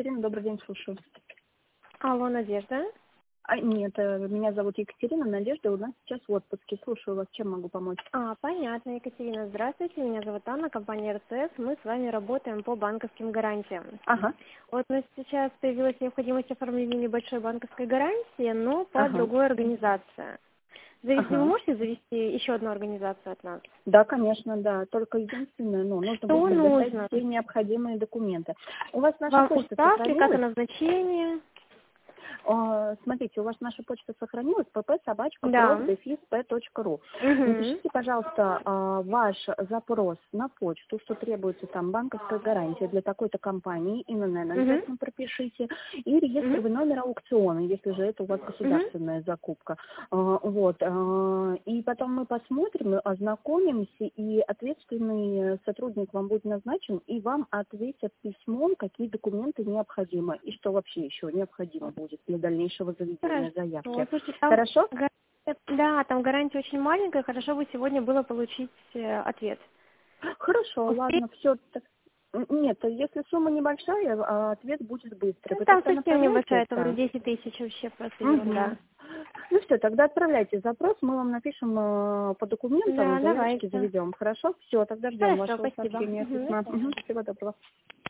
Екатерина, добрый день, слушаю. Алло, Надежда. Нет, меня зовут Екатерина, Надежда, у нас сейчас в отпуске. Слушаю вас, чем могу помочь? Понятно, Екатерина. Здравствуйте, меня зовут Анна, компания РЦС. Мы с вами работаем по банковским гарантиям. Ага. Вот у нас сейчас появилась необходимость оформления небольшой банковской гарантии, но по Ага. другой организации. Вы Ага. можете завести еще одну организацию от нас? Да, конечно, да. Только единственное, нужно Что будет предоставить нужно? все необходимые документы. У вас наша Вам почта ставки, как и сохранилась? назначение? Смотрите, у вас наша почта сохранилась, Да. pp@pro-p.ru. Угу. Напишите, пожалуйста, ваш запрос на почту, что требуется там банковская гарантия для такой-то компании, ИНН обязательно пропишите, и реестровый номер аукциона, если же это у вас государственная закупка. И потом мы посмотрим, ознакомимся, и ответственный сотрудник вам будет назначен, и вам ответят письмом, какие документы необходимы, и что вообще еще необходимо будет для дальнейшего заведения заявки. Слушайте, там Хорошо? Да, там гарантия очень маленькая, хорошо бы сегодня было получить ответ. Хорошо, Успеете? ладно, все. Нет, если сумма небольшая, ответ будет быстрый. Вы Там тогда совсем направляете небольшая, это? там 10 тысяч вообще просто Мгм. ерунда. Ну все, тогда отправляйте запрос, мы вам напишем по документам, Да, заявочки давайте. заведем. Хорошо? Все, тогда ждем Хорошо, вашего спасибо. сообщения, До письма. свидания. Всего доброго.